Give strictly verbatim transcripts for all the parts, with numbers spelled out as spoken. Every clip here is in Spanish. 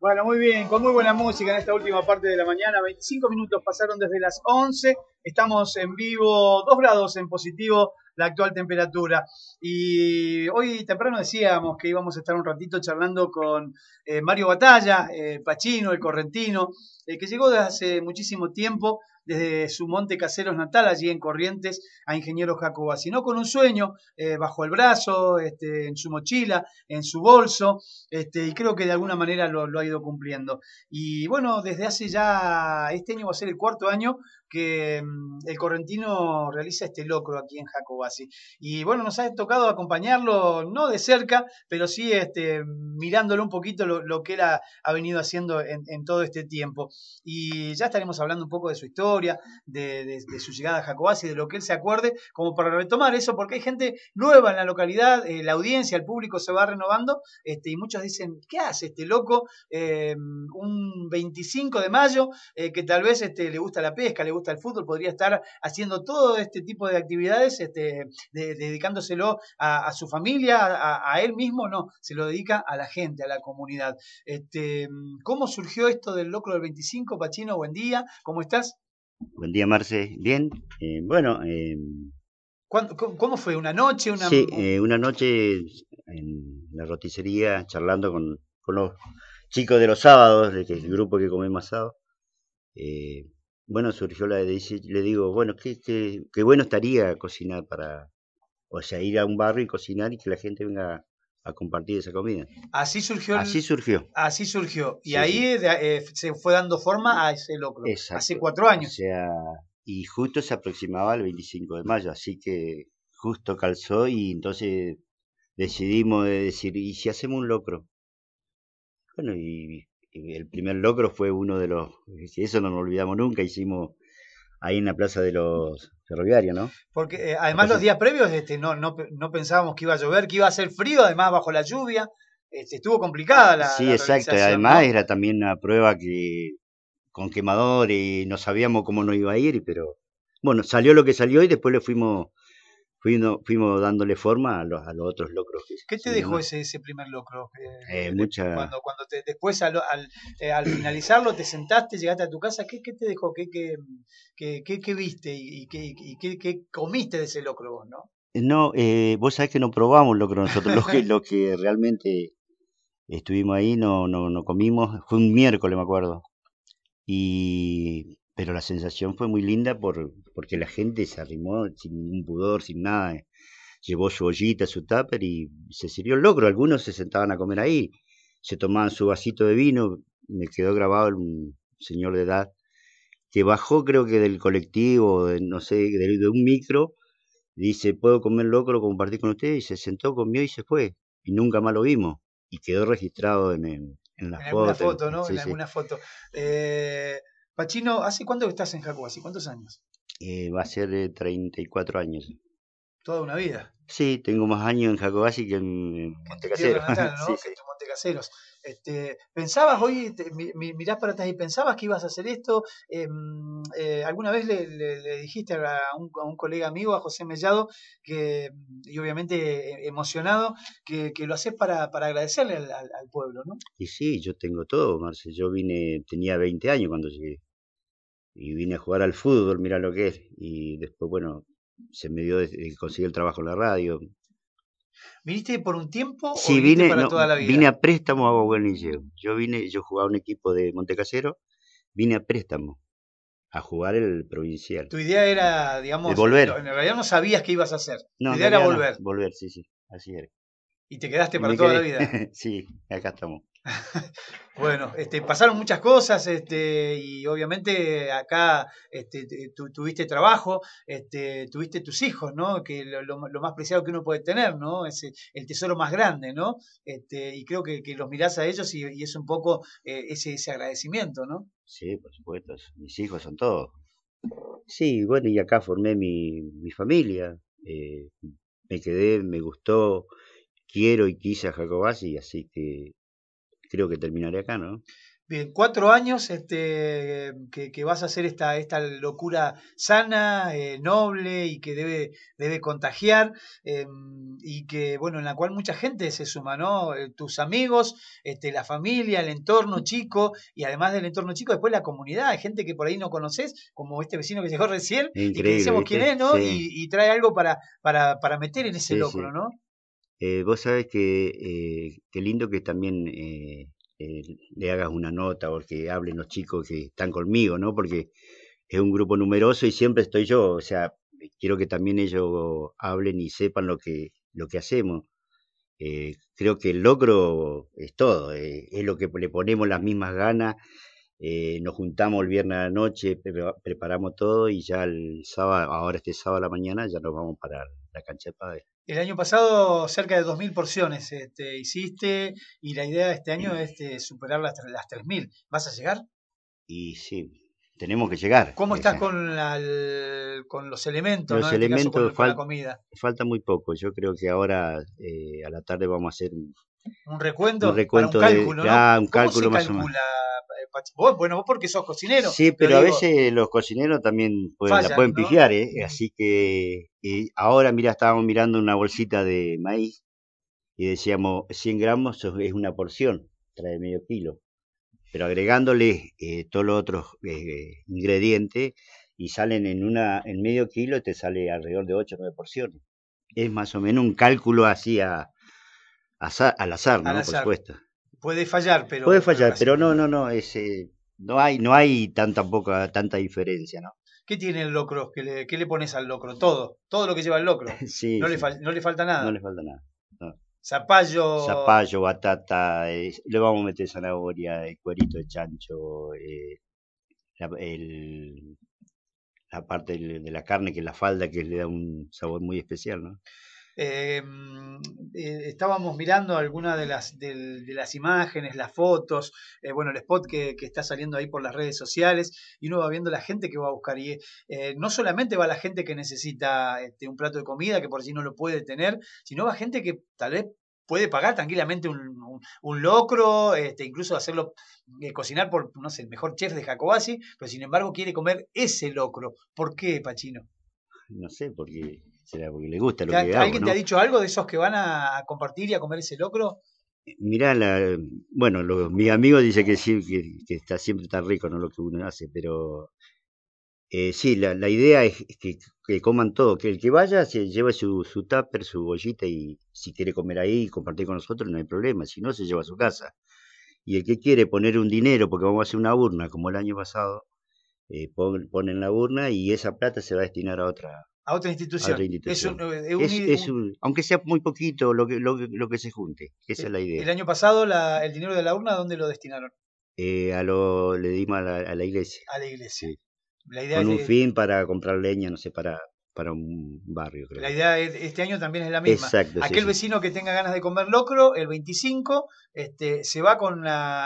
Bueno, muy bien, con muy buena música en esta última parte de la mañana. veinticinco minutos pasaron desde las once. Estamos en vivo, dos grados en positivo la actual temperatura. Y hoy temprano decíamos que íbamos a estar un ratito charlando con eh, Mario Batalla, eh, Pachino, el correntino, eh, que llegó desde hace muchísimo tiempo, desde su Monte Caseros natal, allí en Corrientes, a Ingeniero Jacobacci, no con un sueño eh, bajo el brazo, este, en su mochila, en su bolso, este, y creo que de alguna manera lo, lo ha ido cumpliendo. Y bueno, desde hace ya, este año va a ser el cuarto año que mm, el correntino realiza este locro aquí en Jacobacci. Y bueno, nos ha tocado acompañarlo, no de cerca, pero sí este, mirándolo un poquito lo, lo que él ha, ha venido haciendo en, en todo este tiempo. Y ya estaremos hablando un poco de su historia, de, de, de su llegada a Jacobacci, de lo que él se acuerde, como para retomar eso, porque hay gente nueva en la localidad, eh, la audiencia, el público se va renovando, este, y muchos dicen, ¿qué hace este loco eh, un veinticinco de mayo, eh, que tal vez este, le gusta la pesca, le gusta el fútbol, podría estar haciendo todo este tipo de actividades, este, de, dedicándoselo a, a su familia, a, a, él mismo? No, se lo dedica a la gente, a la comunidad. Este, ¿Cómo surgió esto del locro del veinticinco, Pachino? Buen día, ¿cómo estás? Buen día, Marce. Bien. Eh, bueno, eh, ¿Cómo fue? ¿Una noche? Una... sí, eh, una noche en la roticería charlando con, con los chicos de los sábados, de que el grupo que comemos asado. eh, bueno, surgió la de decir, le digo, bueno, qué, qué, qué bueno estaría cocinar para, o sea, ir a un barrio y cocinar y que la gente venga a compartir esa comida. Así surgió Así el, surgió. Así surgió. Y Sí, sí, ahí de- eh, se fue dando forma a ese locro. Hace exacto. cuatro O años. sea, y justo se aproximaba el veinticinco de mayo, así que justo calzó y entonces decidimos de decir, ¿y si hacemos un locro? Bueno, y, y el primer locro fue uno de los, eso no nos olvidamos nunca, hicimos ahí en la Plaza de los Ferroviarios, ¿no? Porque eh, La además plaza, los días previos este, no, no, no pensábamos que iba a llover, que iba a hacer frío, además bajo la lluvia. Este, estuvo complicada la, sí, la exacto, y realización, además ¿no? era también una prueba que con quemador y no sabíamos cómo nos iba a ir, pero bueno, salió lo que salió y después le fuimos, fuimos, fuimos dándole forma a los, a los otros locros que ¿Qué te seguían, dejó ¿no? ese, ese primer locro? Eh, Eh, de- de- mucha, cuando cuando te, después al, al, eh, al finalizarlo te sentaste, llegaste a tu casa, ¿qué, qué te dejó? ¿Qué, qué, qué, qué- qué viste y, y qué, y qué- qué comiste de ese locro vos, ¿no? no, eh, vos sabés que no probamos locro nosotros, lo que, lo que realmente estuvimos ahí, no, no, no comimos, fue un miércoles, me acuerdo. Y, pero la sensación fue muy linda por, porque la gente se arrimó sin ningún pudor, sin nada. eh. Llevó su ollita, su tupper y se sirvió el locro. Algunos se sentaban a comer ahí, se tomaban su vasito de vino. Me quedó grabado un señor de edad que bajó, creo que del colectivo, de, no sé, de, de un micro. Dice, ¿puedo comer locro, compartir con ustedes? Y se sentó, comió y se fue. Y nunca más lo vimos. Y quedó registrado en, el- en la En alguna foto. En- foto, ¿no? En sí, sí. alguna foto. Eh, Pachino, ¿hace cuánto que estás en Jacobací? ¿Cuántos años? Eh, va a ser de treinta y cuatro años. Toda una vida. Sí, tengo más años en Jacobacci que en, en Que en tu tierra Montecasero. natal, Sí, ¿no? Que sí. en tu Montecaseros. Este, ¿pensabas hoy, te, mi, mi, mirás para atrás y pensabas que ibas a hacer esto? Eh, eh, ¿Alguna vez le, le, le dijiste a un, a un, colega amigo, a José Mellado, que, y obviamente eh, emocionado, que, que, lo haces para, para agradecerle al, al, al, pueblo, ¿no? Y sí, yo tengo todo, Marce. Yo vine, tenía veinte años cuando llegué. Y vine a jugar al fútbol, mira lo que es. Y después, bueno, se me dio de, de conseguir el trabajo en la radio. ¿Viniste por un tiempo o Sí, viniste vine, para no, toda la vine vida? a préstamo a Guaguanilleo. Yo vine, yo jugaba un equipo de Montecasero, vine a préstamo a jugar el provincial. Tu idea era, De digamos, eh, volver. en realidad no sabías qué ibas a hacer. No, Tu en idea era realidad no, volver volver, sí, sí, así era. y te quedaste Y para me toda la quedé. vida. Sí, acá estamos. Bueno, este, pasaron muchas cosas, este, y obviamente acá este, te- tu- tuviste trabajo, este, tuviste tus hijos, ¿no? Que lo, lo- lo más preciado que uno puede tener, ¿no? Es el, el tesoro más grande, ¿no? Este, y creo que, que los mirás a ellos y, y es un poco eh, ese, ese agradecimiento, ¿no? Sí, por supuesto, mis hijos son todos. Sí, bueno, y acá formé mi, mi familia. eh, Me quedé, me gustó, quiero y quise a Jacobacci, así que creo que terminaré acá, ¿no? Bien, cuatro años este, que, que vas a hacer esta, esta locura sana, eh, noble y que debe, debe contagiar eh, y que, bueno, en la cual mucha gente se suma, ¿no? Eh, Tus amigos, este, la familia, el entorno chico y además del entorno chico, después la comunidad, hay gente que por ahí no conoces, como este vecino que llegó recién Es y que increíble, decíamos quién ¿viste? es, ¿no? Sí, Y, y trae algo para, para, para meter en ese sí, locro, sí. ¿no? Eh, vos sabés que eh, qué lindo que también eh, eh, le hagas una nota o que hablen los chicos que están conmigo, ¿no? Porque es un grupo numeroso y siempre estoy yo, o sea, quiero que también ellos hablen y sepan lo que, lo que hacemos. Eh, creo que el logro es todo, eh, es lo que le ponemos las mismas ganas, eh, nos juntamos el viernes a la noche, pre- preparamos todo y ya el sábado, ahora este sábado a la mañana ya nos vamos para la cancha de pádel. El año pasado cerca de dos mil porciones este, hiciste y la idea de este año es de superar las, tre- las tres mil. ¿Vas a llegar? Y sí, tenemos que llegar. ¿Cómo O estás sea, con, la- el- con los elementos, ¿no? los En este caso elementos con, con la fal- comida. falta muy poco. Yo creo que ahora eh, a la tarde vamos a hacer un, ¿Un un recuento? Para un recuento de cálculo, ¿no? ah, un ¿Cómo se cálculo más o menos. calcula, eh, Pachi? Vos, bueno, vos porque sos cocinero, Sí, pero pero a digo, veces los cocineros también pueden, la fallan, pueden ¿no? pifiar, ¿eh? Así que y ahora, mira, estábamos mirando una bolsita de maíz y decíamos cien gramos eso es una porción, trae medio kilo. Pero agregándole eh, todos los otros eh, ingredientes y salen en una en medio kilo te sale alrededor de ocho o nueve porciones. Es más o menos un cálculo así a, a azar- al azar, Al ¿no? Por azar. supuesto. Puede fallar, Puede pero, pero fallar, casi pero no, nunca. no, no, es, eh, no hay, no hay tanta poca, tanta diferencia, ¿no? ¿Qué tiene el locro? ¿Qué le, qué le pones al locro? Todo, todo lo que lleva el locro. Sí, No le, sí, fal- no le falta no nada. le falta nada. No. Zapallo, Zapallo, batata, eh, le vamos a meter zanahoria, eh, cuerito de chancho, eh, la, el- la parte del- de la carne que es la falda que le da un sabor muy especial, ¿no? Eh, mm, eh, estábamos mirando algunas de las, del- de las imágenes, las fotos, eh, bueno, el spot que, que está saliendo ahí por las redes sociales, y uno va viendo la gente que va a buscar. Y eh, no solamente va la gente que necesita este, un plato de comida, que por sí no lo puede tener, sino va gente que tal vez puede pagar tranquilamente un, un- un locro, este, incluso hacerlo, eh, cocinar por, no sé, el mejor chef de Jacobasi, pero sin embargo quiere comer ese locro. ¿Por qué, Pachino? No sé, porque será porque le gusta lo ¿Te ha- que hago, ¿Alguien te ha ¿no? dicho algo de esos que van a compartir y a comer ese locro? Mirá, la, bueno, los, mis amigos dicen que sí, que, que está siempre tan rico, ¿no? Lo que uno hace, pero eh, sí, la, la idea es que, que coman todo, que el que vaya se lleve su, su tupper, su bollita y si quiere comer ahí y compartir con nosotros no hay problema, si no se lleva a su casa. Y el que quiere poner un dinero, porque vamos a hacer una urna como el año pasado, eh, pon- ponen la urna y esa plata se va a destinar a otra, A otra a otra institución. Es un, institución. eh, un- Es, es un- un, aunque sea muy poquito lo que, lo, que- lo que se junte, esa es eh, la el idea. año pasado la- el dinero de la urna, ¿dónde lo destinaron? Eh, a lo, le dimos a la, a la iglesia, A la iglesia. sí, La idea con es un de, fin para comprar leña, no sé, para, para un barrio, creo la que. idea es- este año también es la misma. Exacto, sí, Aquel sí. vecino que tenga ganas de comer locro, el veinticinco, este, se va con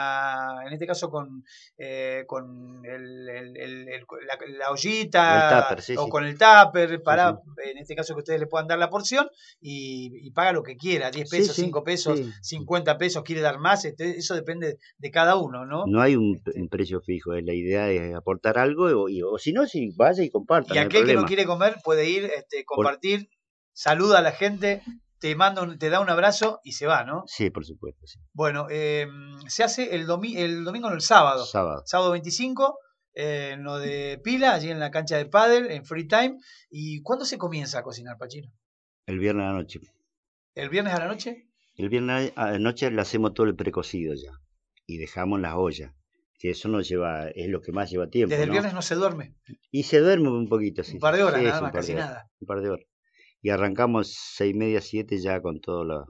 la, en este caso con, eh, con el- el- el- el- la, la O el ollita tupper, sí, o sí, con el tupper sí, para, sí. en este caso que ustedes le puedan dar la porción y, y paga lo que quiera, diez Sí, pesos, sí, cinco pesos, sí. cincuenta pesos, quiere dar más, este, eso depende de cada uno, ¿no? No hay un, un Este, precio fijo, eh, la idea es aportar algo o, y- o si no, si vaya y comparta, y no hay aquel que no problema. quiere comer puede ir, este, Por, compartir, saluda a la gente, te manda un- te da un abrazo y se va, ¿no? sí, por supuesto, sí. Bueno, eh, se hace el, domi el domingo, no, el sábado, Sábado. sábado veinticinco, eh, en lo de Pila, allí en la cancha de pádel, en Free Time. ¿Y cuándo se comienza a cocinar, Pachino? El viernes a la noche. ¿El viernes a la noche? El viernes a la noche le hacemos todo el precocido ya. Y dejamos las ollas. Que eso nos lleva, es lo que más lleva Desde tiempo, el ¿no? viernes no se duerme. Y se duerme un poquito, Un sí, sí. par de horas, Sí, nada es un más, par casi de horas. nada. Un par de horas. Y arrancamos seis y media, siete ya con todo lo,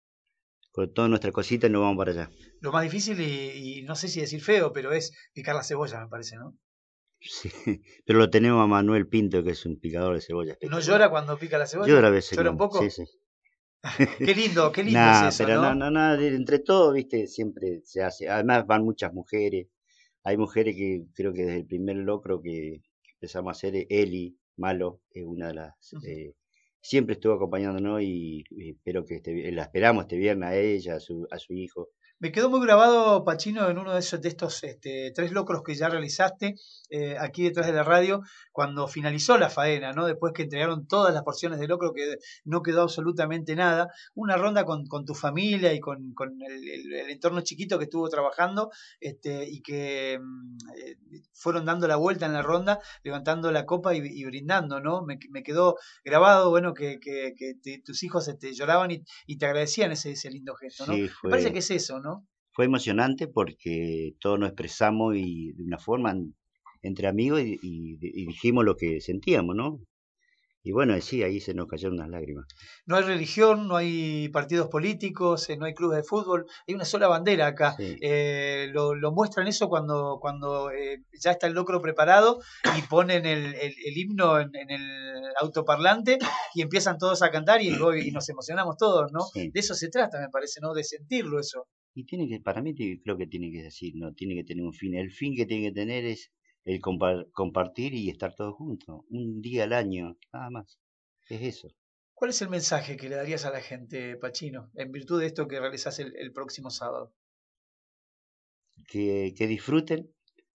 con toda nuestra cosita y nos vamos para allá. Lo más difícil, y, y no sé si decir feo, pero es picar la cebolla, me parece, ¿no? Sí. Pero lo tenemos a Manuel Pinto, que es un picador de cebolla ¿No espectacular. llora cuando pica la Yo cebolla? a veces ¿Llora un cuando, sí, poco? sí. Qué lindo, qué lindo es Nah, eso, pero no, ¿no? no, no, de- entre todos, viste, siempre se hace. Además van muchas mujeres. Hay mujeres que creo que desde el primer locro que empezamos a hacer, eh, Eli Malo, es una de las, Ujú. eh, siempre estuvo acompañándonos y, y espero que este, vi- la esperamos este viernes a ella, a su, a su hijo. Me quedó muy grabado, Pachino, en uno de esos de estos este, tres locros que ya realizaste eh, aquí detrás de la radio, cuando finalizó la faena, ¿no? Después que entregaron todas las porciones de locro, que no quedó absolutamente nada. Una ronda con, con tu familia y con, con el, el- el entorno chiquito que estuvo trabajando, este, y que mm, eh, fueron dando la vuelta en la ronda, levantando la copa y, y brindando, ¿no? Me, me quedó grabado, bueno, que, que- que te- tus hijos este, lloraban y, y te agradecían ese, ese lindo gesto, ¿no? Sí, Me parece que fue, es eso, ¿no? fue emocionante porque todos nos expresamos y de una forma en- entre amigos y, y- y dijimos lo que sentíamos, ¿no? Y bueno, sí, ahí se nos cayeron unas lágrimas. No hay religión, no hay partidos políticos, eh, no hay clubes de fútbol, hay una sola bandera acá. Sí, Eh, lo, lo muestran eso cuando, cuando eh, ya está el locro preparado y ponen el, el- el himno en, en el autoparlante y empiezan todos a cantar y, y nos emocionamos todos, ¿no? sí. De eso se trata, me parece, ¿no? De sentirlo eso. Y tiene que, para mí te- creo que tiene que decir, no, tiene que tener un fin. El fin que tiene que tener es el compa- compartir y estar todos juntos. Un día al año, nada más. Es eso. ¿Cuál es el mensaje que le darías a la gente, Pachino, en virtud de esto que realizás el, el próximo sábado? Que, que disfruten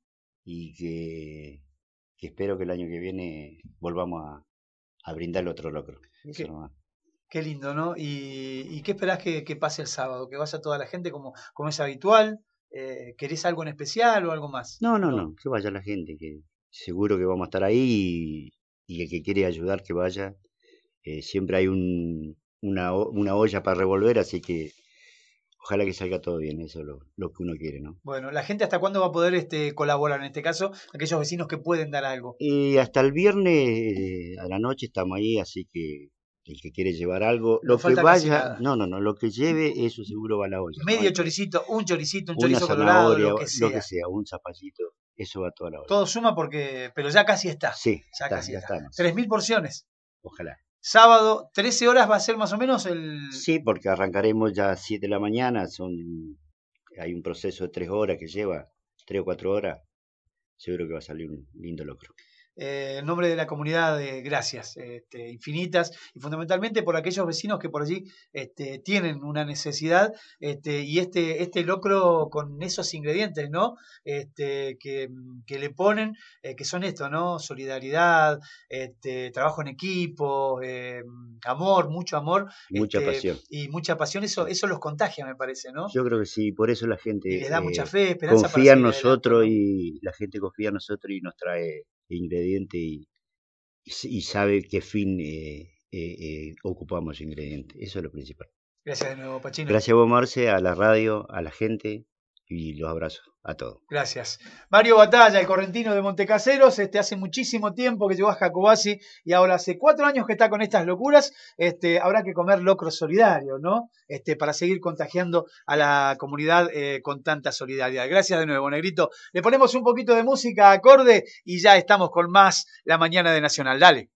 y que, que espero que el año que viene volvamos a, a brindar otro locro. Eso ¿Qué, nomás. Qué lindo, ¿no? ¿Y, y qué esperás que, que pase el sábado? ¿Que vaya toda la gente como, como es habitual? Eh, ¿querés algo en especial o algo más? No, no, No. no, que vaya la gente, que seguro que vamos a estar ahí y, y el que quiere ayudar que vaya. Eh, siempre hay un, una, o- una olla para revolver, así que ojalá que salga todo bien, eso es lo, lo que uno quiere, ¿no? Bueno, ¿la gente hasta cuándo va a poder este, colaborar? En este caso, aquellos vecinos que pueden dar algo. Y hasta el viernes eh, a la noche estamos ahí, así que el que quiere llevar algo, No lo que falta casi vaya, nada. no, no, no, lo que lleve, eso seguro va a la olla, no Medio hay que, choricito, un choricito, un una chorizo colorado, zanahoria, lo que lo que sea. sea, un zapallito, eso va a toda la olla. Todo suma porque, pero ya casi está. Sí, Ya está, casi ya está. estamos, Tres mil porciones. ojalá. Sábado, trece horas va a ser más o menos el... Sí, porque arrancaremos ya a siete de la mañana, son, hay un proceso de tres horas que lleva, tres o cuatro horas, seguro que va a salir un lindo locro. Eh, en nombre de la comunidad, de gracias este, infinitas y fundamentalmente por aquellos vecinos que por allí este, tienen una necesidad este, y este, este locro con esos ingredientes, ¿no? Este, que, que le ponen, eh, que son esto, ¿no? Solidaridad, este, trabajo en equipo, eh, amor, mucho amor Mucha este, pasión. y mucha pasión, eso, eso los contagia, me parece, ¿no? Yo creo que sí, por eso la Y les da mucha gente eh, fe, esperanza para confía en seguir adelante, nosotros ¿no? y la gente confía en nosotros y nos trae ingredientes y, y s- y sabe qué fin eh, eh, eh, ocupamos ingredientes. Eso es lo principal. Gracias de nuevo, Pachino. Gracias a vos, Marce, a la radio, a la gente y los abrazos a todos. Gracias. Mario Batalla, el correntino de Montecaseros, este, hace muchísimo tiempo que llegó a Jacobasi y ahora hace cuatro años que está con estas locuras. Este, habrá que comer locro solidario, ¿no? Este, para seguir contagiando a la comunidad eh, con tanta solidaridad. Gracias de nuevo, Negrito. Le ponemos un poquito de música acorde y ya estamos con más La Mañana de Nacional. Dale.